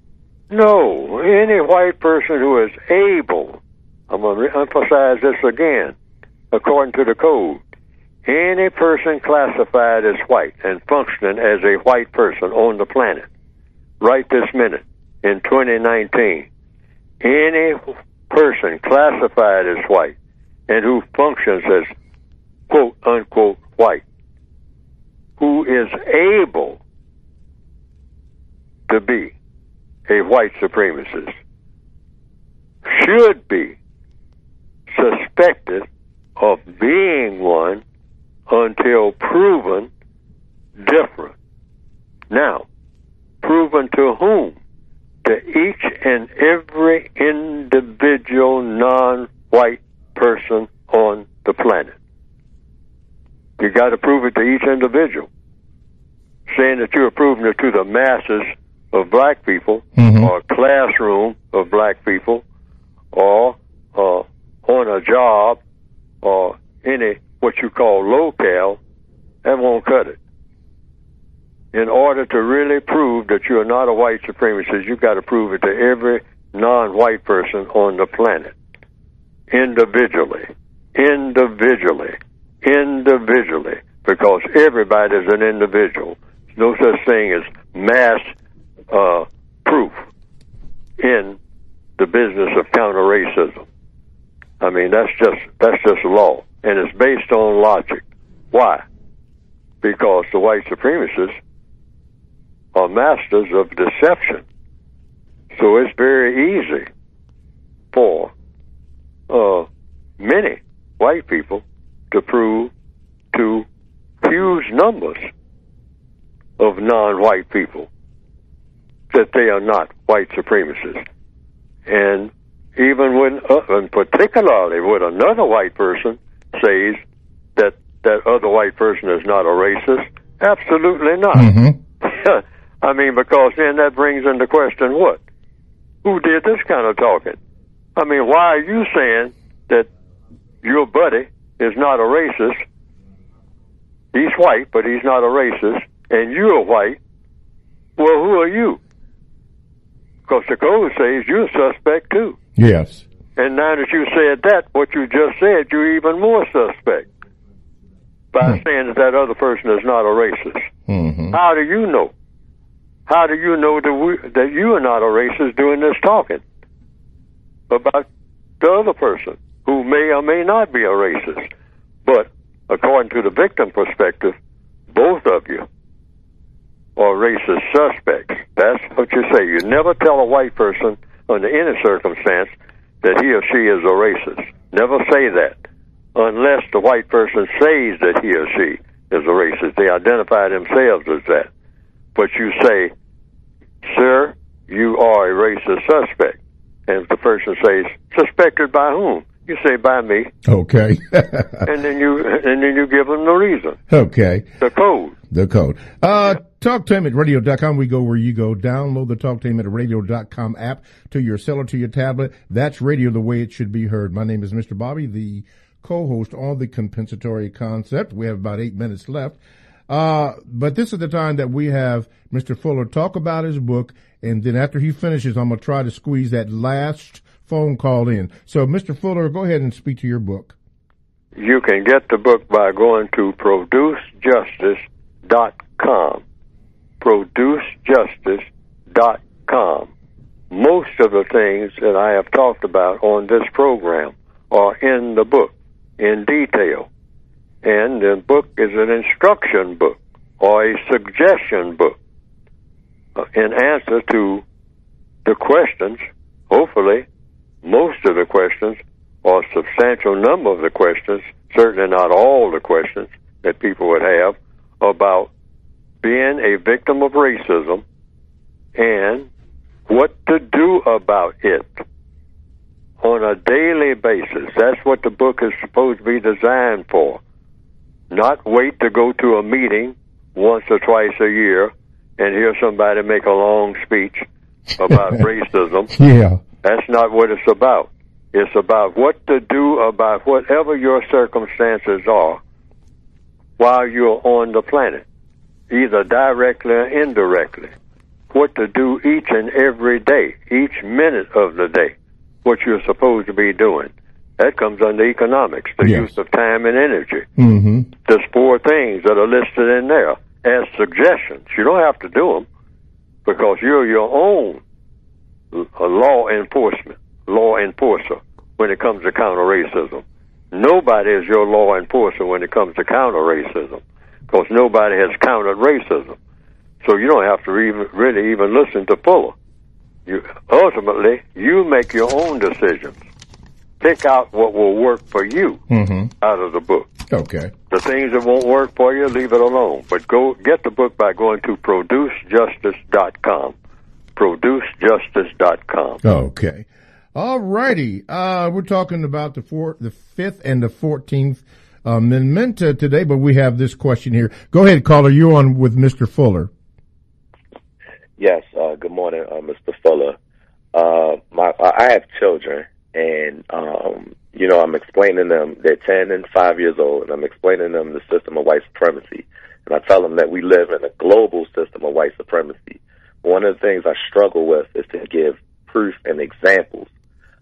No. Any white person who is able, I'm going to emphasize this again, according to the code, any person classified as white and functioning as a white person on the planet right this minute in twenty nineteen, any person classified as white and who functions as quote unquote white, who is able to be a white supremacist, should be suspected of being one until proven different. Now, proven to whom? To each and every individual non-white person on the planet. You got to prove it to each individual. Saying that you're proving it to the masses of black people, mm-hmm. or a classroom of black people, or uh, on a job, or any what you call locale, that won't cut it. In order to really prove that you're not a white supremacist, you've got to prove it to every non-white person on the planet. individually, individually, individually, because everybody is an individual. There's no such thing as mass uh, proof in the business of counter-racism. I mean, that's just that's just law, and it's based on logic. Why? Because the white supremacists are masters of deception. So it's very easy for uh, many white people to prove to huge numbers of non-white people that they are not white supremacists. And even when, uh, and particularly when another white person says that that other white person is not a racist, absolutely not. Mm-hmm. I mean, because then that brings into question what? Who did this kind of talking? I mean, why are you saying that your buddy is not a racist? He's white, but he's not a racist, and you're white. Well, who are you? Because the code says you're a suspect, too. Yes. And now that you said that, what you just said, you're even more suspect by hmm. saying that that other person is not a racist. Mm-hmm. How do you know? How do you know that, we, that you are not a racist doing this talking about the other person who may or may not be a racist? But according to the victim perspective, both of you are racist suspects. That's what you say. You never tell a white person under any circumstance that he or she is a racist. Never say that unless the white person says that he or she is a racist. They identify themselves as that. But you say, sir, you are a racist suspect. And if the person says, suspected by whom? You say, by me. Okay. and then you and then you give them the reason. Okay. The code. The code. Uh, yeah. Talktainment Radio dot com. We go where you go. Download the Talktainment Radio dot com app to your cell or to your tablet. That's radio the way it should be heard. My name is Mister Bobby, the co-host on the Compensatory Concept. We have about eight minutes left. Uh, but this is the time that we have Mister Fuller talk about his book, and then after he finishes, I'm going to try to squeeze that last phone call in. So, Mister Fuller, go ahead and speak to your book. You can get the book by going to produce justice dot com. produce justice dot com. Most of the things that I have talked about on this program are in the book in detail. And the book is an instruction book or a suggestion book uh, in answer to the questions, hopefully most of the questions, or a substantial number of the questions, certainly not all the questions that people would have about being a victim of racism and what to do about it on a daily basis. That's what the book is supposed to be designed for. Not wait to go to a meeting once or twice a year and hear somebody make a long speech about racism. Yeah. That's not what it's about. It's about what to do about whatever your circumstances are while you're on the planet, either directly or indirectly. What to do each and every day, each minute of the day, what you're supposed to be doing. That comes under economics, the yes. use of time and energy. Mm-hmm. There's four things that are listed in there as suggestions. You don't have to do them because you're your own law enforcement, law enforcer when it comes to counter-racism. Nobody is your law enforcer when it comes to counter-racism because nobody has countered racism. So you don't have to even, really even listen to Fuller. You, ultimately, you make your own decisions. Pick out what will work for you mm-hmm. out of the book. Okay. The things that won't work for you, leave it alone. But go get the book by going to produce justice dot com. produce justice dot com. Okay. All righty. Uh, we're talking about the four, the fifth and the fourteenth Amendment today, but we have this question here. Go ahead, caller. You're on with Mister Fuller. Yes. Uh, good morning, uh, Mister Fuller. Uh, my, I have children. And, um, you know, I'm explaining them, they're ten and five years old, and I'm explaining them the system of white supremacy. And I tell them that we live in a global system of white supremacy. One of the things I struggle with is to give proof and examples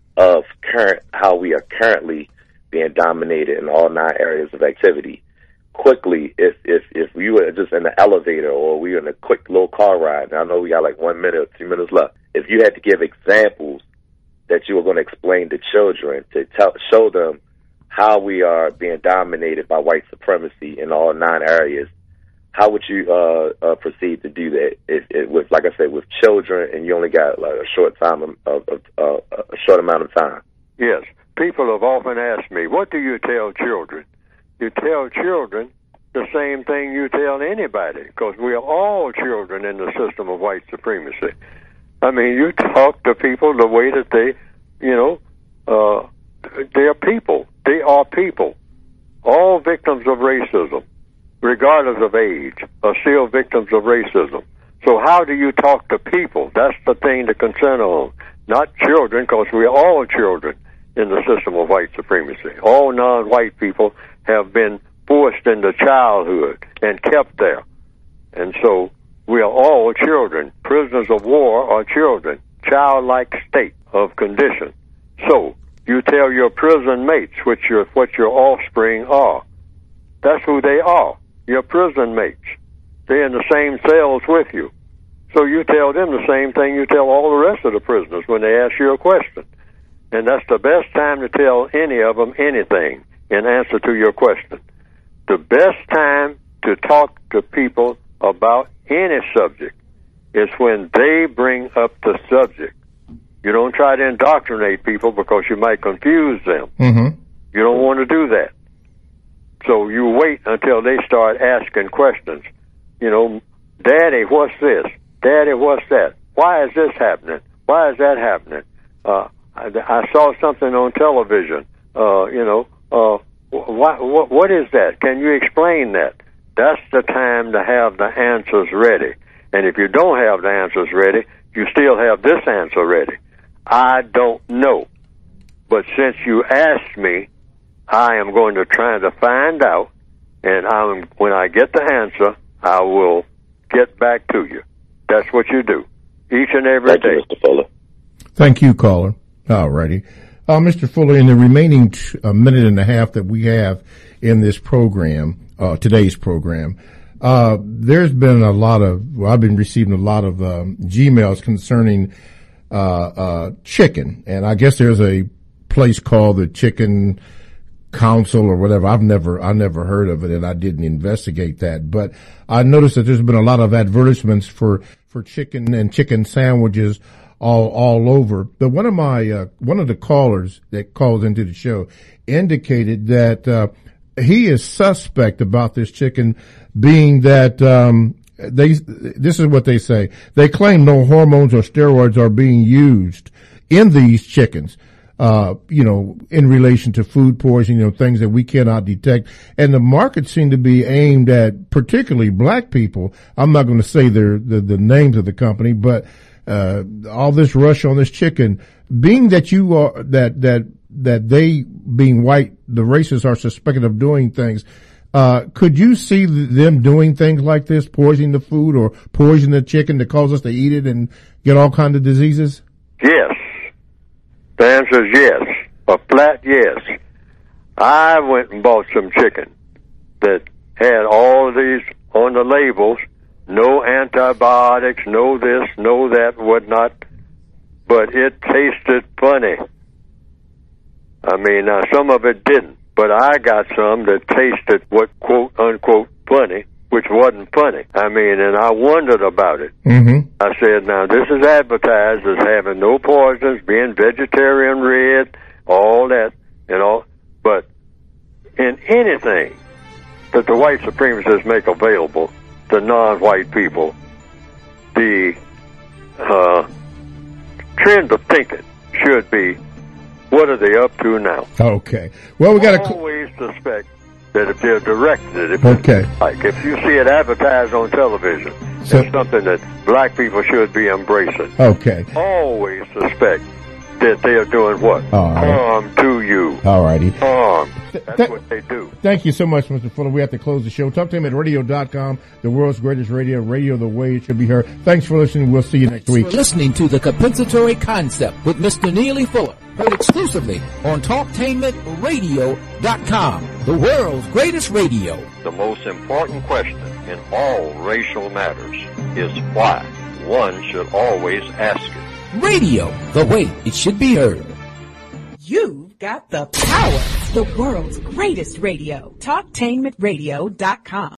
of current how we are currently being dominated in all nine areas of activity. Quickly, if if if we were just in the elevator or we were in a quick little car ride, and I know we got like one minute or two minutes left, if you had to give examples that you were going to explain to children to tell, show them how we are being dominated by white supremacy in all nine areas, how would you uh, uh, proceed to do that? If, if, with, like I said, with children, and you only got like a short time of, of, of uh, a short amount of time. Yes, people have often asked me, "What do you tell children?" You tell children the same thing you tell anybody, because we are all children in the system of white supremacy. I mean, you talk to people the way that they, you know, uh, they are people. They are people. All victims of racism, regardless of age, are still victims of racism. So how do you talk to people? That's the thing to concern on, not children, because we are all children in the system of white supremacy. All non-white people have been forced into childhood and kept there. And so we are all children. Prisoners of war are children, childlike state of condition. So you tell your prison mates what your, what your offspring are. That's who they are, your prison mates. They're in the same cells with you. So you tell them the same thing you tell all the rest of the prisoners when they ask you a question. And that's the best time to tell any of them anything in answer to your question. The best time to talk to people about any subject is when they bring up the subject. You don't try to indoctrinate people because you might confuse them. Mm-hmm. You don't want to do that. So you wait until they start asking questions. You know, Daddy, what's this? Daddy, what's that? Why is this happening? Why is that happening? Uh, I, I saw something on television. Uh, you know, uh, what, what, what is that? Can you explain that? That's the time to have the answers ready. And if you don't have the answers ready, you still have this answer ready. I don't know. But since you asked me, I am going to try to find out, and I'm, when I get the answer, I will get back to you. That's what you do, each and every Thank day. you, Mister Fuller. Thank you, caller. All righty. Uh, Mister Fuller, in the remaining t- a minute and a half that we have in this program, uh, today's program, uh, there's been a lot of, well, I've been receiving a lot of um, Gmails concerning uh, uh, chicken. And I guess there's a place called the Chicken Council or whatever. I've never, I never heard of it, and I didn't investigate that. But I noticed that there's been a lot of advertisements for, for chicken and chicken sandwiches all, all over. But one of my, uh, one of the callers that calls into the show indicated that, uh, he is suspect about this chicken being that, um, they, this is what they say. They claim no hormones or steroids are being used in these chickens. Uh, you know, in relation to food poisoning, you know, things that we cannot detect. And the market seemed to be aimed at particularly black people. I'm not going to say their, the, the names of the company, but, uh, all this rush on this chicken, being that you are, that, that, that they, being white, the racists are suspected of doing things. Uh, could you see them doing things like this, poisoning the food or poisoning the chicken to cause us to eat it and get all kinds of diseases? Yes. The answer is yes, a flat yes. I went and bought some chicken that had all of these on the labels, no antibiotics, no this, no that, whatnot, but it tasted funny. I mean, now some of it didn't, but I got some that tasted what quote unquote funny, which wasn't funny. I mean, and I wondered about it. Mm-hmm. I said, now, this is advertised as having no poisons, being vegetarian red, all that, and all. But in anything that the white supremacists make available to non-white people, the uh, trend of thinking should be, what are they up to now? Okay. Well, we got to always suspect that if they're directed, if okay. like if you see it advertised on television, so, it's something that black people should be embracing. Okay. Always suspect that they are doing what? All right. Harm to you. All righty. Harm. That's Th- what they do. Thank you so much, Mister Fuller. We have to close the show. talk tainment radio dot com, the world's greatest radio, radio the way it should be heard. Thanks for listening. We'll see you next Thanks week. For listening to The Compensatory Concept with Mister Neely Fuller. heard exclusively on talktainment radio dot com, the world's greatest radio. The most important question in all racial matters is why. One should always ask it. Radio, the way it should be heard. You've got the power. The world's greatest radio. talktainment radio dot com.